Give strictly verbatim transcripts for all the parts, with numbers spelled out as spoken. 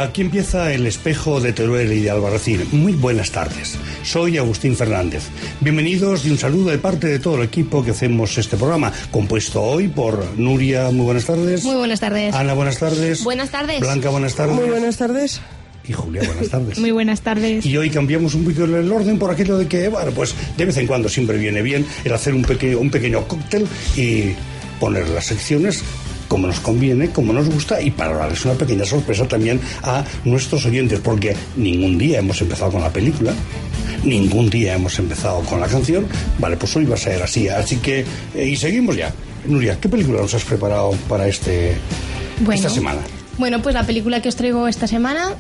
Aquí empieza El Espejo de Teruel y de Albarracín. Muy buenas tardes. Soy Agustín Fernández. Bienvenidos y un saludo de parte de todo el equipo que hacemos este programa, compuesto hoy por Nuria. Muy buenas tardes. Muy buenas tardes. Ana, buenas tardes. Buenas tardes. Blanca, buenas tardes. Muy buenas tardes. Y Julia, buenas tardes. Muy buenas tardes. Y hoy cambiamos un poquito el orden por aquello de que, bueno, pues de vez en cuando siempre viene bien el hacer un, peque- un pequeño cóctel y poner las secciones como nos conviene, como nos gusta, y para darles una pequeña sorpresa también a nuestros oyentes, porque ningún día hemos empezado con la película, ningún día hemos empezado con la canción. Vale, pues hoy va a ser así, así que, eh, y seguimos ya. Nuria, ¿qué película nos has preparado para este bueno, esta semana? Bueno, pues la película que os traigo esta semana,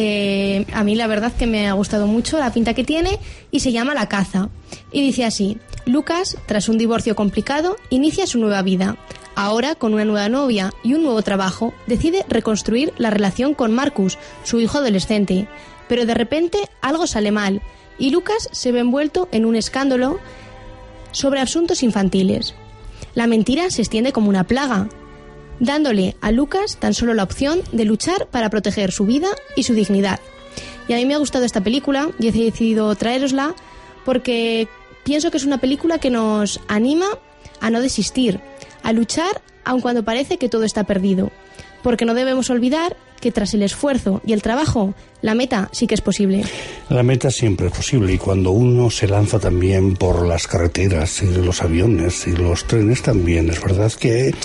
eh, a mí la verdad que me ha gustado mucho la pinta que tiene, y se llama La caza. Y dice así: Lucas, tras un divorcio complicado, inicia su nueva vida. Ahora, con una nueva novia y un nuevo trabajo, decide reconstruir la relación con Marcus, su hijo adolescente. Pero de repente algo sale mal y Lucas se ve envuelto en un escándalo sobre asuntos infantiles. La mentira se extiende como una plaga, dándole a Lucas tan solo la opción de luchar para proteger su vida y su dignidad. Y a mí me ha gustado esta película y he decidido traerosla porque pienso que es una película que nos anima a no desistir, a luchar aun cuando parece que todo está perdido, porque no debemos olvidar que tras el esfuerzo y el trabajo, la meta sí que es posible. La meta siempre es posible, y cuando uno se lanza también por las carreteras y los aviones y los trenes también, es verdad que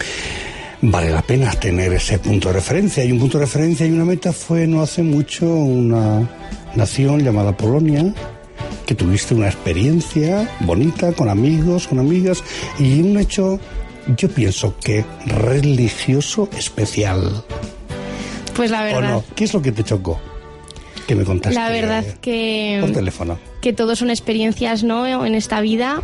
vale la pena tener ese punto de referencia. Y un punto de referencia y una meta fue no hace mucho una nación llamada Polonia, que tuviste una experiencia bonita con amigos, con amigas, y un hecho, yo pienso que religioso especial. Pues la verdad. ¿O no? ¿Qué es lo que te chocó? Que me contaste. La verdad que por teléfono. Que todo son experiencias, ¿no?, en esta vida.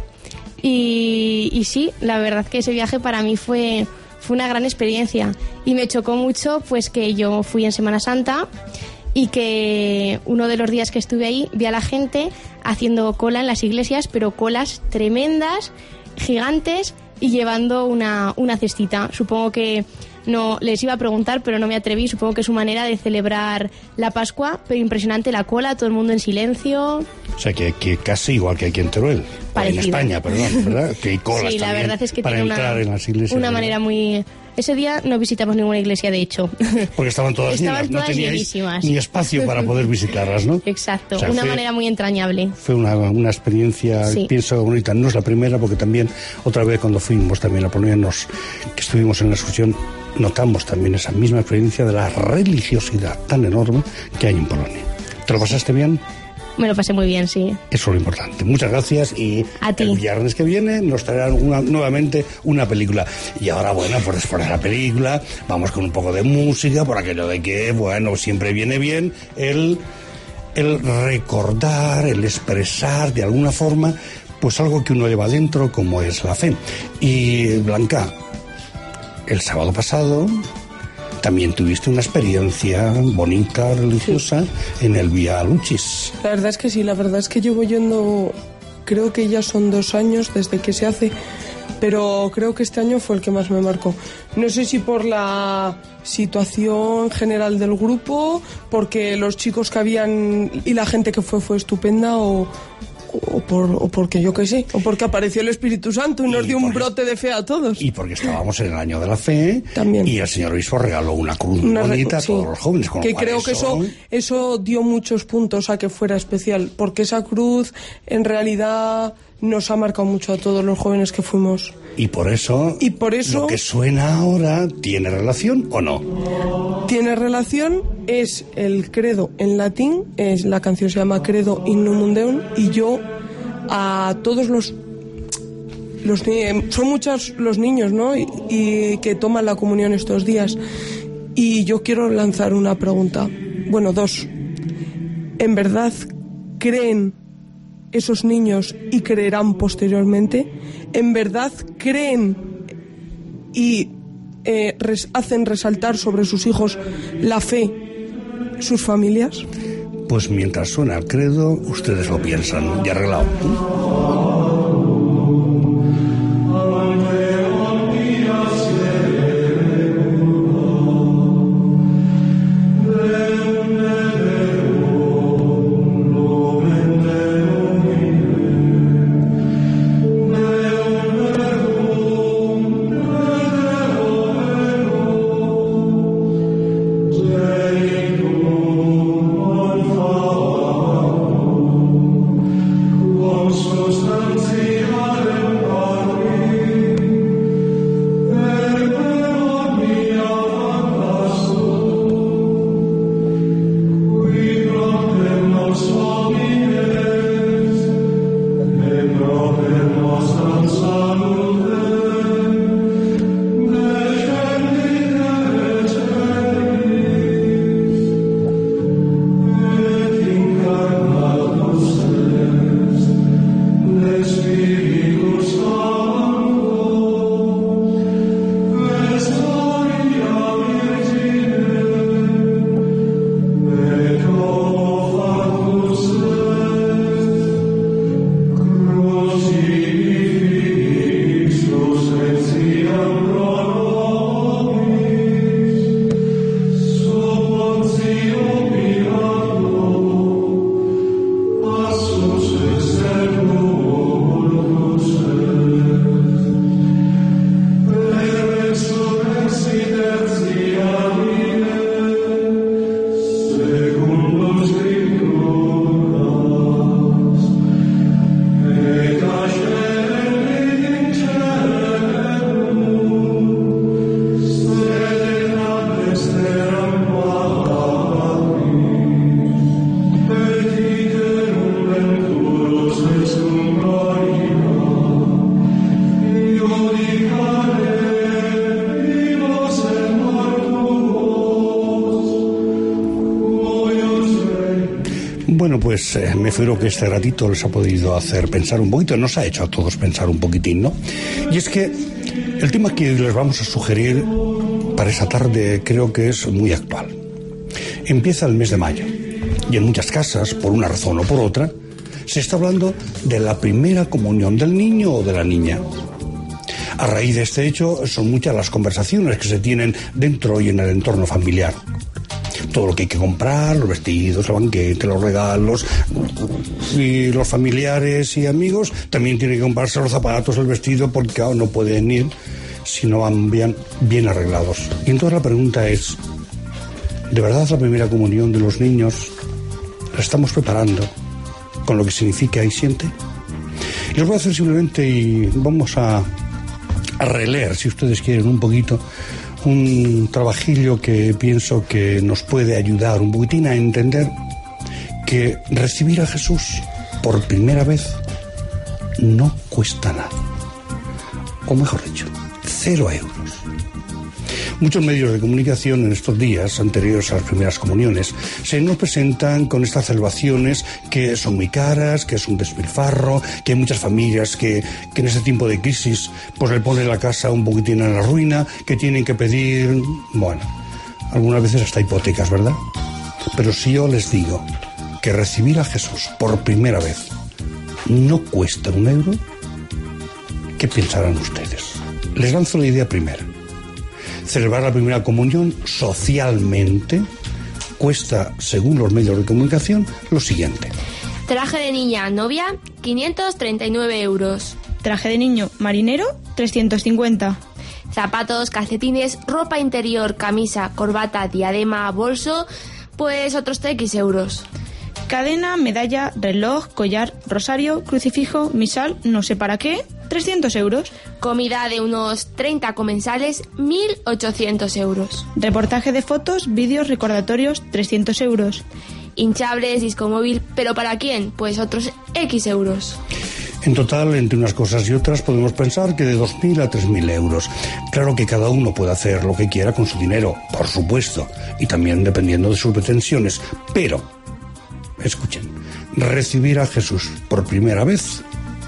Y, y sí, la verdad que ese viaje para mí fue, fue una gran experiencia. Y me chocó mucho pues que yo fui en Semana Santa y que uno de los días que estuve ahí vi a la gente haciendo cola en las iglesias, pero colas tremendas, gigantes, y llevando una, una cestita. Supongo que no les iba a preguntar, pero no me atreví. Supongo que es su manera de celebrar la Pascua, pero impresionante la cola, todo el mundo en silencio. O sea, que, que casi igual que aquí en Teruel. Parecido. En España, perdón, ¿verdad? Que hay colas sí, la también verdad es que para tiene entrar una, en las iglesias. una ¿verdad? manera muy... Ese día no visitamos ninguna iglesia, de hecho. Porque estaban todas Estaban llenas, no todas teníais llenísimas. ni espacio para poder visitarlas, ¿no? Exacto, O sea, una fue, manera muy entrañable. Fue una, una experiencia, Sí. pienso, bonita. No es la primera, porque también otra vez cuando fuimos también a Polonia, nos, que estuvimos en la excursión, notamos también esa misma experiencia de la religiosidad tan enorme que hay en Polonia. ¿Te lo pasaste bien? Me lo pasé muy bien, sí. Eso es lo importante. Muchas gracias, y A ti. el viernes que viene nos traerán una, nuevamente una película. Y ahora, bueno, pues después de la película vamos con un poco de música, por aquello de que, bueno, siempre viene bien el, el recordar, el expresar de alguna forma pues algo que uno lleva dentro, como es la fe. Y Blanca, el sábado pasado también tuviste una experiencia bonita, religiosa, sí, en el Vía Lucis. La verdad es que sí, la verdad es que llevo yendo, creo que ya son dos años desde que se hace, pero creo que este año fue el que más me marcó. No sé si por la situación general del grupo, porque los chicos que habían y la gente que fue fue estupenda, o... O, por, o porque yo qué sé, o porque apareció el Espíritu Santo y nos y dio un brote de fe a todos. Y porque estábamos en el año de la fe. También. Y el señor obispo regaló una cruz muy bonita, sí, a todos los jóvenes. Con que lo cual creo eso... que eso, eso dio muchos puntos a que fuera especial, porque esa cruz en realidad nos ha marcado mucho a todos los jóvenes que fuimos. Y por eso, y por eso lo que suena ahora, ¿tiene relación o no? Tiene relación, es el credo en latín, es, la canción se llama Credo in Numum Deum, y yo a todos los, los son muchos los niños, ¿no?, y, y que toman la comunión estos días, y yo quiero lanzar una pregunta, bueno, dos. ¿En verdad creen esos niños y creerán posteriormente? ¿En verdad creen y eh, res, hacen resaltar sobre sus hijos la fe sus familias? Pues mientras suena el credo, ustedes lo piensan. Y arreglado. Bueno, pues eh, me figuro que este ratito les ha podido hacer pensar un poquito, nos ha hecho a todos pensar un poquitín, ¿no? Y es que el tema que les vamos a sugerir para esta tarde creo que es muy actual. Empieza el mes de mayo y en muchas casas, por una razón o por otra, se está hablando de la primera comunión del niño o de la niña. A raíz de este hecho son muchas las conversaciones que se tienen dentro y en el entorno familiar. Todo lo que hay que comprar, los vestidos, el banquete, los regalos, y los familiares y amigos también tienen que comprarse los zapatos, el vestido, porque oh, no pueden ir si no van bien, bien arreglados. Y entonces la pregunta es, ¿de verdad la primera comunión de los niños la estamos preparando con lo que significa y siente? Y os voy a hacer simplemente, y vamos a, a releer, si ustedes quieren, un poquito, un trabajillo que pienso que nos puede ayudar un poquitín a entender que recibir a Jesús por primera vez no cuesta nada. O mejor dicho, cero euros. Muchos medios de comunicación en estos días anteriores a las primeras comuniones se nos presentan con estas celebraciones que son muy caras, que es un despilfarro, que hay muchas familias que, que en este tiempo de crisis pues le ponen la casa un poquitín a la ruina, que tienen que pedir, bueno, algunas veces hasta hipotecas, ¿verdad? Pero si yo les digo que recibir a Jesús por primera vez no cuesta un euro, ¿qué pensarán ustedes? Les lanzo la idea primera. Celebrar la primera comunión socialmente cuesta, según los medios de comunicación, lo siguiente. Traje de niña novia, quinientos treinta y nueve euros. Traje de niño marinero, trescientos cincuenta. Zapatos, calcetines, ropa interior, camisa, corbata, diadema, bolso, pues otros X euros. Cadena, medalla, reloj, collar, rosario, crucifijo, misal, no sé para qué, trescientos euros. Comida de unos treinta comensales, mil ochocientos euros. Reportaje de fotos, vídeos, recordatorios, trescientos euros. Hinchables, disco móvil, ¿pero para quién? Pues otros X euros. En total, entre unas cosas y otras, podemos pensar que de dos mil a tres mil euros. Claro que cada uno puede hacer lo que quiera con su dinero, por supuesto, y también dependiendo de sus pretensiones, pero, escuchen, recibir a Jesús por primera vez...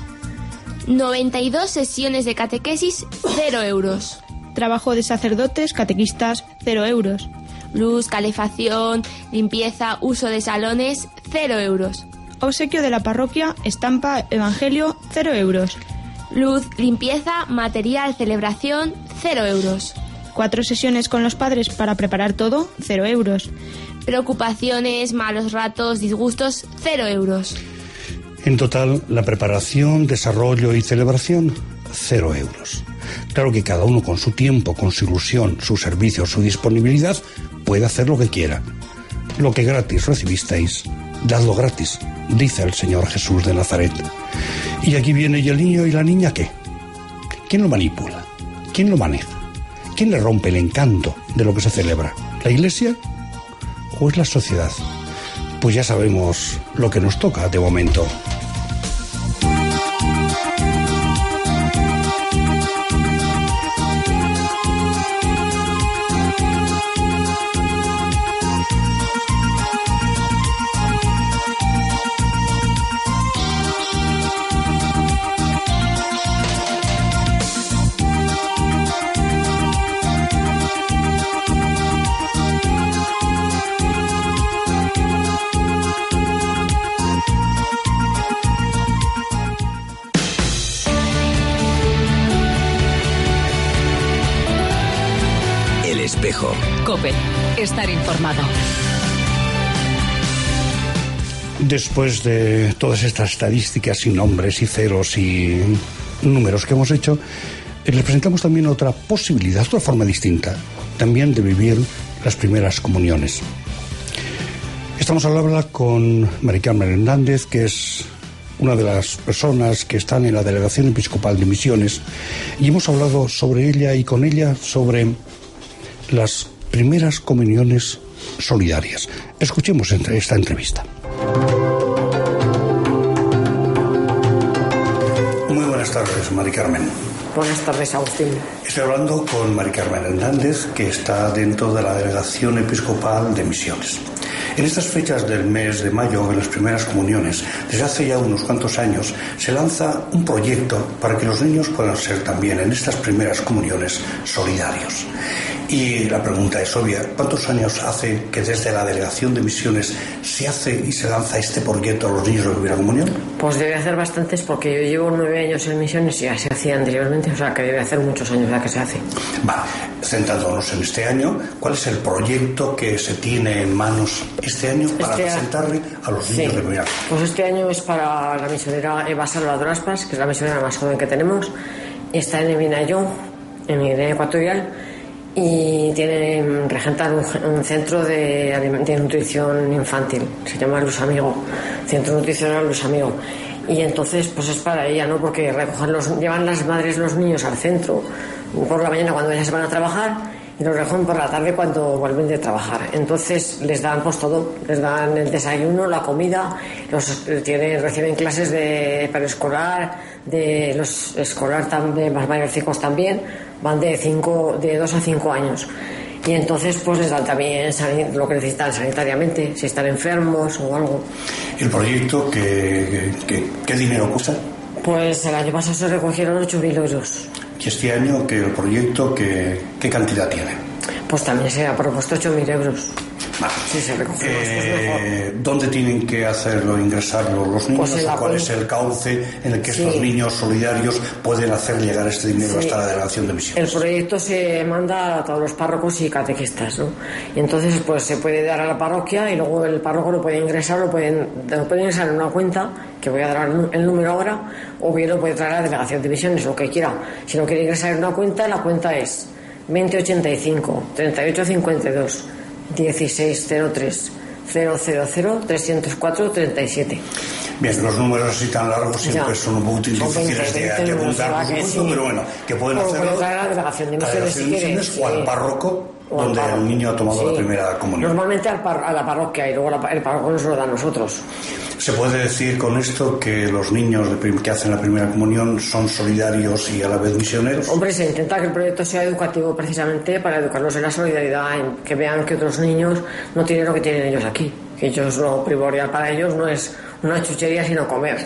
noventa y dos sesiones de catequesis, cero euros. Trabajo de sacerdotes, catequistas, cero euros. Luz, calefacción, limpieza, uso de salones, cero euros. Obsequio de la parroquia, estampa, evangelio, cero euros. Luz, limpieza, material, celebración, cero euros. Cuatro sesiones con los padres para preparar todo, cero euros. Preocupaciones, malos ratos, disgustos, cero euros. En total, la preparación, desarrollo y celebración, cero euros. Claro que cada uno con su tiempo, con su ilusión, su servicio, su disponibilidad, puede hacer lo que quiera. Lo que gratis recibisteis, dadlo gratis, dice el Señor Jesús de Nazaret. Y aquí viene, ¿y el niño y la niña qué? ¿Quién lo manipula? ¿Quién lo maneja? ¿Quién le rompe el encanto de lo que se celebra? ¿La Iglesia o es la sociedad? Pues ya sabemos lo que nos toca de momento. Espejo. COPE. Estar informado. Después de todas estas estadísticas y nombres y ceros y números que hemos hecho, les presentamos también otra posibilidad, otra forma distinta, también de vivir las primeras comuniones. Estamos al habla con Mari Carmen Hernández, que es una de las personas que están en la Delegación Episcopal de Misiones, y hemos hablado sobre ella y con ella sobre las primeras comuniones solidarias. Escuchemos esta entrevista. Muy buenas tardes, Mari Carmen. Buenas tardes, Agustín. Estoy hablando con Mari Carmen Hernández, que está dentro de la Delegación Episcopal de Misiones. En estas fechas del mes de mayo, en las primeras comuniones, desde hace ya unos cuantos años, se lanza un proyecto para que los niños puedan ser también en estas primeras comuniones solidarios. Y la pregunta es obvia, ¿cuántos años hace que desde la Delegación de Misiones se hace y se lanza este proyecto a los niños de la primera comunión? Pues debe hacer bastantes, porque yo llevo nueve años en Misiones y ya se hacía anteriormente, o sea que debe hacer muchos años ya que se hace. Vale, centrándonos en este año, ¿cuál es el proyecto que se tiene en manos este año para este presentarle a los niños sí. de primera comunión? Pues este año es para la misionera Eva Salvador Aspas, que es la misionera más joven que tenemos, está en Eminayón, en Guinea Ecuatorial, y tiene regentar un, un centro de, de nutrición infantil, se llama Luz Amigo, Centro Nutricional Luz Amigo, y entonces pues es para ella, ¿no? Porque recogen los, llevan las madres los niños al centro por la mañana cuando ellas se van a trabajar y los recogen por la tarde cuando vuelven de trabajar. Entonces les dan pues todo, les dan el desayuno, la comida, los tienen, reciben clases de preescolar, de los escolar también, más mayorcicos también, van de cinco, de dos a cinco años. Y entonces pues les dan también lo que necesitan sanitariamente, si están enfermos o algo. ¿El proyecto qué, qué, qué dinero cuesta? Pues el año pasado se recogieron ocho mil euros. ¿Y este año que el proyecto qué, qué cantidad tiene? Pues también se ha propuesto ocho mil euros. Vale. Sí, se recoge eh, más, pues mejor. ¿Dónde tienen que hacerlo, ingresarlo los niños? Pues ¿O cuál es el cauce en el que sí. estos niños solidarios pueden hacer llegar este dinero sí. hasta la Delegación de Misiones? El proyecto se manda a todos los párrocos y catequistas, ¿no? Y entonces pues se puede dar a la parroquia y luego el párroco lo puede ingresar, lo pueden, lo puede ingresar en una cuenta, que voy a dar el número ahora, o bien lo puede traer a la Delegación de Misiones, lo que quiera. Si no quiere ingresar en una cuenta, la cuenta es veinte ochenta y cinco, treinta y ocho cincuenta y dos, dieciséis cero tres, cero cero cero, trescientos cuatro, treinta y siete. Bien, los números así tan largos siempre Ya. son un poco difíciles de, de apuntar, por supuesto, sí. pero bueno, que pueden o hacerlo a la Delegación de Misiones, si Misiones o al párroco o donde al el niño ha tomado sí. la primera comunión. Normalmente al par, a la parroquia y luego la, el párroco nos lo da a nosotros. ¿Se puede decir con esto que los niños de, que hacen la primera comunión son solidarios y a la vez misioneros? Hombre, se intenta que el proyecto sea educativo precisamente para educarlos en la solidaridad, en que vean que otros niños no tienen lo que tienen ellos aquí, que ellos lo primordial para ellos no es una chuchería sino comer.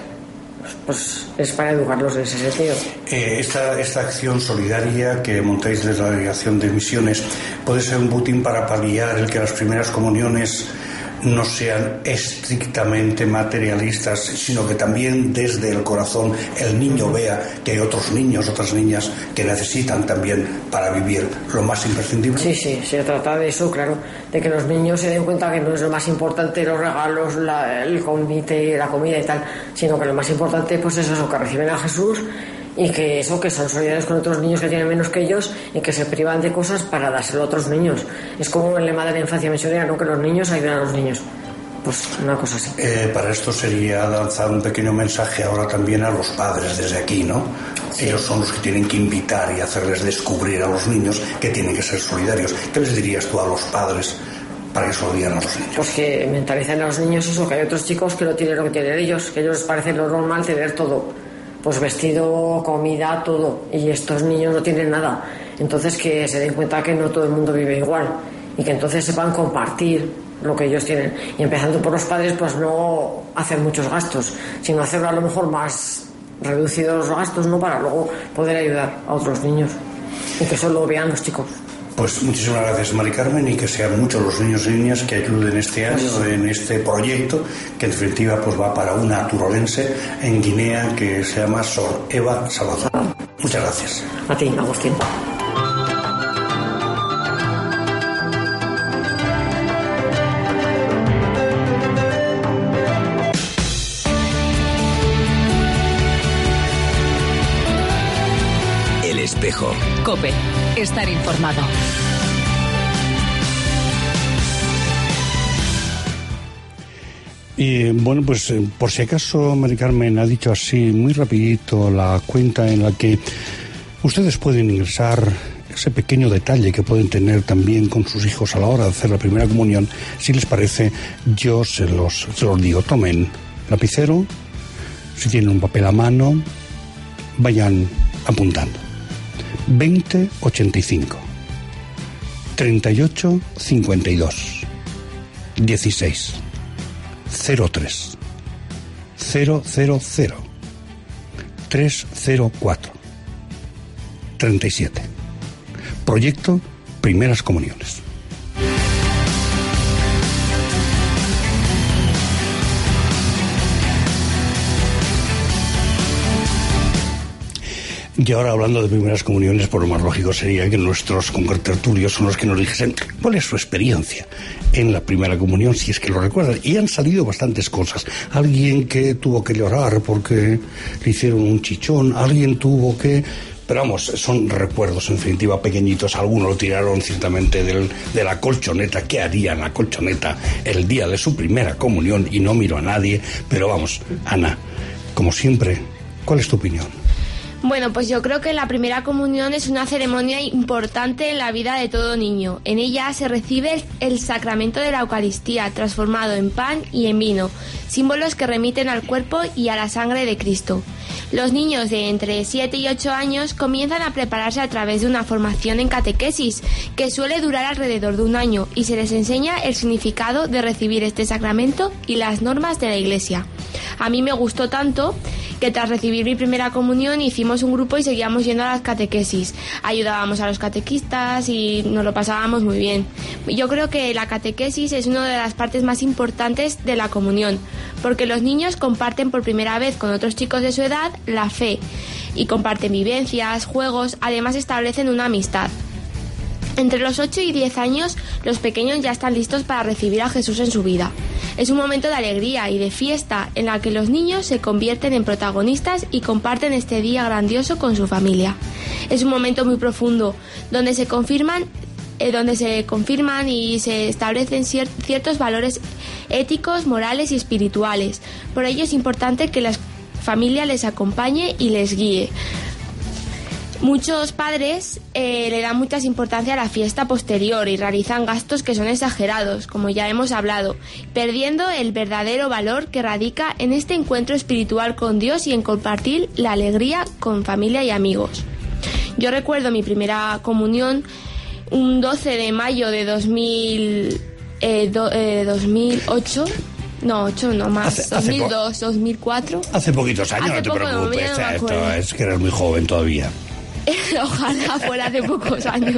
Pues es para educarlos en ese sentido. Eh, esta, esta acción solidaria que montáis desde la Delegación de Misiones puede ser un botín para paliar el que las primeras comuniones no sean estrictamente materialistas, sino que también desde el corazón el niño vea que hay otros niños, otras niñas que necesitan también para vivir lo más imprescindible. Sí, sí, se trata de eso, claro, de que los niños se den cuenta que no es lo más importante los regalos, la, el convite, la comida y tal, sino que lo más importante pues es eso, que reciben a Jesús y que eso, que son solidarios con otros niños que tienen menos que ellos y que se privan de cosas para dárselo a otros niños. Es como el lema de la infancia misionera, ¿no? Que los niños ayudan a los niños. Pues una cosa así. Eh, para esto sería lanzar un pequeño mensaje ahora también a los padres desde aquí, ¿no? Sí. Ellos son los que tienen que invitar y hacerles descubrir a los niños que tienen que ser solidarios. ¿Qué les dirías tú a los padres para que se lo digan a los niños? Pues que mentalicen a los niños eso, que hay otros chicos que no tienen lo que tienen ellos, que a ellos les parece lo normal tener todo. Pues vestido, comida, todo. Y estos niños no tienen nada. Entonces que se den cuenta que no todo el mundo vive igual. Y que entonces sepan compartir lo que ellos tienen. Y empezando por los padres, pues no hacer muchos gastos, sino hacerlo a lo mejor más reducidos los gastos, ¿no? Para luego poder ayudar a otros niños. Y que eso lo vean los chicos. Pues muchísimas gracias, Mari Carmen, y que sean muchos los niños y niñas que ayuden este año en este proyecto, que en definitiva pues va para una turolense en Guinea que se llama Sor Eva Salvador. Muchas gracias. A ti, Agustín. El Espejo. COPE. Estar informado. Y bueno, pues eh, por si acaso Mari Carmen ha dicho así muy rapidito la cuenta en la que ustedes pueden ingresar ese pequeño detalle que pueden tener también con sus hijos a la hora de hacer la primera comunión. Si les parece, yo se los, se los digo. Tomen lapicero, si tienen un papel a mano, vayan apuntando. veinte ochenta y cinco, treinta y ocho cincuenta y dos, dieciséis cero tres cero cero cero tres cero cuatro treinta y siete. Proyecto Primeras Comuniones. Y ahora, hablando de primeras comuniones, por lo más lógico sería que nuestros contertulios son los que nos dijesen cuál es su experiencia en la primera comunión, si es que lo recuerdan. Y han salido bastantes cosas. Alguien que tuvo que llorar porque le hicieron un chichón, alguien tuvo que... Pero vamos, son recuerdos, en definitiva, pequeñitos. Algunos lo tiraron ciertamente del, de la colchoneta. ¿Qué haría en la colchoneta el día de su primera comunión? Y no miro a nadie. Pero vamos, Ana, como siempre, ¿cuál es tu opinión? Bueno, pues yo creo que la primera comunión es una ceremonia importante en la vida de todo niño. En ella se recibe el, el sacramento de la Eucaristía, transformado en pan y en vino, símbolos que remiten al cuerpo y a la sangre de Cristo. Los niños de entre siete y ocho años comienzan a prepararse a través de una formación en catequesis, que suele durar alrededor de un año, y se les enseña el significado de recibir este sacramento y las normas de la Iglesia. A mí me gustó tanto que tras recibir mi primera comunión hicimos un grupo y seguíamos yendo a las catequesis. Ayudábamos a los catequistas y nos lo pasábamos muy bien. Yo creo que la catequesis es una de las partes más importantes de la comunión, porque los niños comparten por primera vez con otros chicos de su edad la fe y comparten vivencias, juegos, además establecen una amistad. Entre los ocho y diez años, los pequeños ya están listos para recibir a Jesús en su vida. Es un momento de alegría y de fiesta en la que los niños se convierten en protagonistas y comparten este día grandioso con su familia. Es un momento muy profundo, donde se confirman, eh, donde se confirman y se establecen cier- ciertos valores éticos, morales y espirituales. Por ello es importante que la familia les acompañe y les guíe. Muchos padres eh, le dan mucha importancia a la fiesta posterior y realizan gastos que son exagerados, como ya hemos hablado, perdiendo el verdadero valor que radica en este encuentro espiritual con Dios y en compartir la alegría con familia y amigos. Yo recuerdo mi primera comunión un doce de mayo de dos mil, eh, do, eh, dos mil ocho. No, ocho no más, hace, hace dos mil dos, po- dos mil cuatro. Hace poquitos años, hace no te poco, preocupes, no, no esto es que eres muy joven todavía. Ojalá fuera hace pocos años.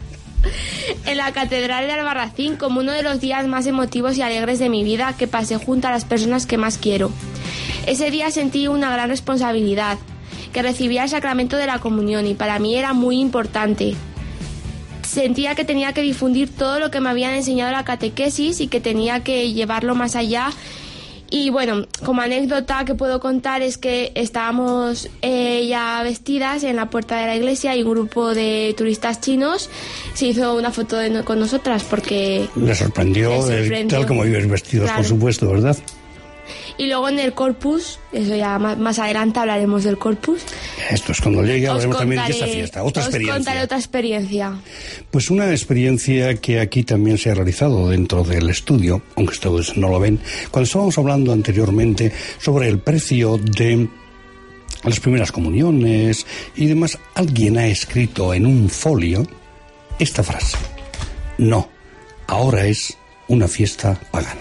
En la Catedral de Albarracín, como uno de los días más emotivos y alegres de mi vida, que pasé junto a las personas que más quiero. Ese día sentí una gran responsabilidad, que recibía el sacramento de la comunión, y para mí era muy importante. Sentía que tenía que difundir todo lo que me habían enseñado en la catequesis y que tenía que llevarlo más allá. Y bueno, como anécdota que puedo contar es que estábamos eh, ya vestidas en la puerta de la iglesia y un grupo de turistas chinos se hizo una foto de no, con nosotras porque... Le sorprendió, le sorprendió. Tal como ibas vestidos, claro. Por supuesto, ¿verdad? Y luego en el Corpus, eso ya más, más adelante hablaremos del Corpus. Esto es cuando llegue, hablaremos también de esta fiesta, otra os experiencia. Os contaré otra experiencia. Pues una experiencia que aquí también se ha realizado dentro del estudio, aunque ustedes no lo ven, cuando estábamos hablando anteriormente sobre el precio de las primeras comuniones y demás, alguien ha escrito en un folio esta frase: no, ahora es una fiesta pagana.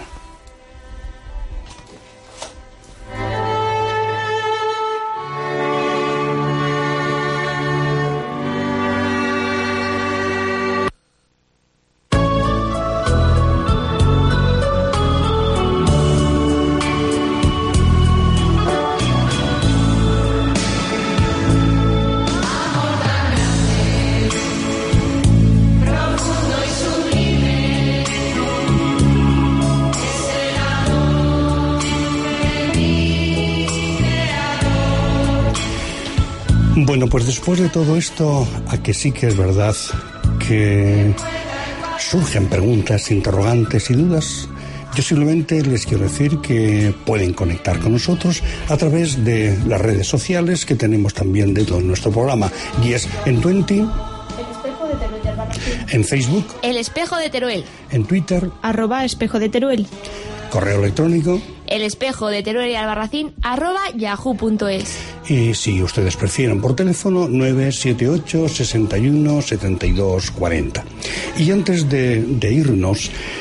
Bueno, pues después de todo esto, a que sí que es verdad que surgen preguntas, interrogantes y dudas, yo simplemente les quiero decir que pueden conectar con nosotros a través de las redes sociales que tenemos también dentro de nuestro programa. Y es en Twenty, en Facebook, El Espejo de Teruel, en Twitter, arroba Espejo de Teruel, correo electrónico, El Espejo de Teruel y Albarracín, arroba yahoo punto es. Y si ustedes prefieren por teléfono, nueve siete ocho, seis uno, siete dos cuatro cero. Y antes de, de irnos,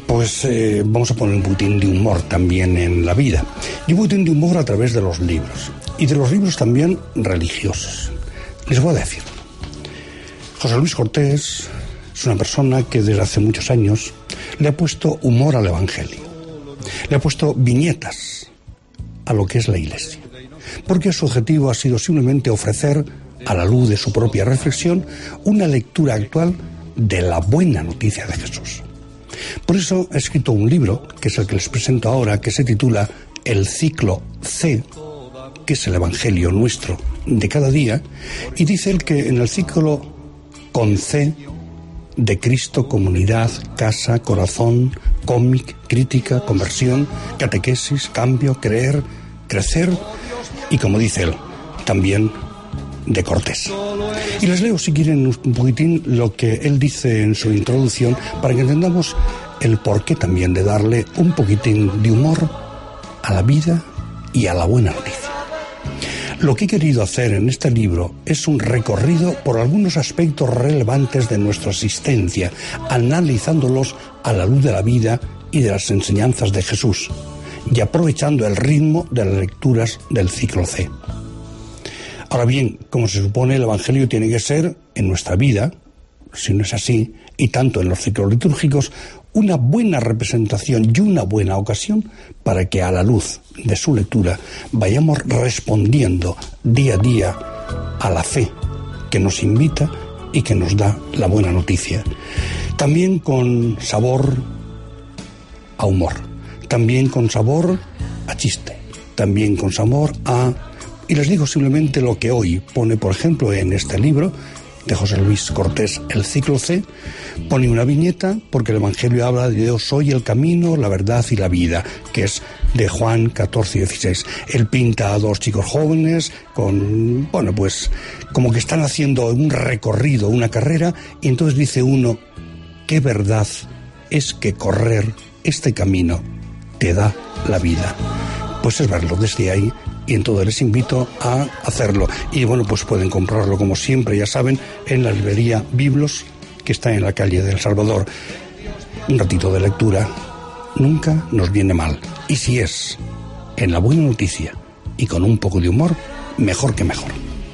pues eh, vamos a poner un poquitín de humor también en la vida. Y un poquitín de humor a través de los libros. Y de los libros también religiosos. Les voy a decir. José Luis Cortés es una persona que desde hace muchos años le ha puesto humor al Evangelio. Le ha puesto viñetas a lo que es la Iglesia. Porque su objetivo ha sido simplemente ofrecer, a la luz de su propia reflexión, una lectura actual de la buena noticia de Jesús. Por eso ha escrito un libro, que es el que les presento ahora, que se titula El Ciclo C, que es el Evangelio nuestro de cada día, y dice él que en el ciclo con C, de Cristo, comunidad, casa, corazón, cómic, crítica, conversión, catequesis, cambio, creer, crecer, y como dice él, también de Cortés. Y les leo, si quieren, un poquitín lo que él dice en su introducción, para que entendamos el porqué también de darle un poquitín de humor a la vida y a la buena noticia. Lo que he querido hacer en este libro es un recorrido por algunos aspectos relevantes de nuestra existencia, analizándolos a la luz de la vida y de las enseñanzas de Jesús, y aprovechando el ritmo de las lecturas del ciclo C. Ahora bien, como se supone, el Evangelio tiene que ser, en nuestra vida, si no es así, y tanto en los ciclos litúrgicos, una buena representación y una buena ocasión para que a la luz de su lectura vayamos respondiendo día a día a la fe que nos invita y que nos da la buena noticia. También con sabor a humor, también con sabor a chiste, también con sabor a... Y les digo simplemente lo que hoy pone, por ejemplo, en este libro de José Luis Cortés, El Ciclo C, pone una viñeta porque el Evangelio habla de Dios soy el camino, la verdad y la vida, que es de Juan catorce dieciséis. Él pinta a dos chicos jóvenes con, bueno, pues como que están haciendo un recorrido, una carrera, y entonces dice uno, qué verdad es que correr este camino te da la vida. Pues es verlo desde ahí. Y entonces les invito a hacerlo. Y bueno, pues pueden comprarlo, como siempre, ya saben, en la librería Biblos, que está en la calle del Salvador. Un ratito de lectura nunca nos viene mal. Y si es en la buena noticia y con un poco de humor, mejor que mejor.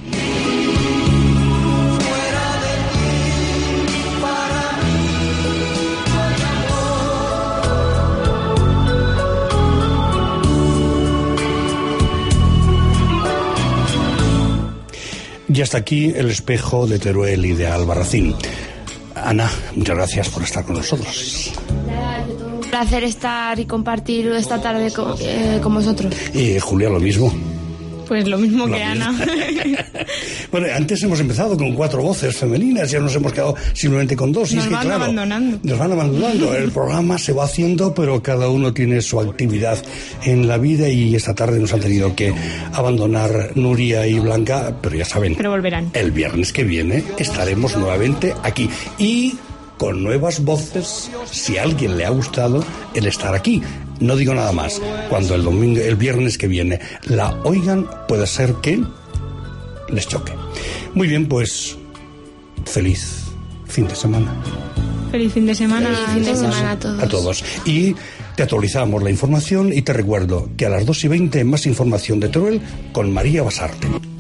Y hasta aquí el espejo de Teruel y de Albarracín. Ana, muchas gracias por estar con nosotros. Un placer estar y compartir esta tarde con, eh, con vosotros. Y Julia, lo mismo. Pues lo mismo Lo que mismo. Ana. Bueno, antes hemos empezado con cuatro voces femeninas, ya nos hemos quedado simplemente con dos. Y Nos es que, van claro, abandonando. Nos van abandonando. El programa se va haciendo, pero cada uno tiene su actividad en la vida y esta tarde nos han tenido que abandonar Nuria y Blanca, pero ya saben, Pero volverán. el viernes que viene estaremos nuevamente aquí. Y con nuevas voces, si a alguien le ha gustado el estar aquí. No digo nada más. Cuando el domingo, el viernes que viene la oigan, puede ser que les choque. Muy bien, pues feliz fin de semana. Feliz fin de semana. Feliz fin de a todos. semana a todos. A todos. Y te actualizamos la información y te recuerdo que a las dos y veinte más información de Teruel con María Basarte.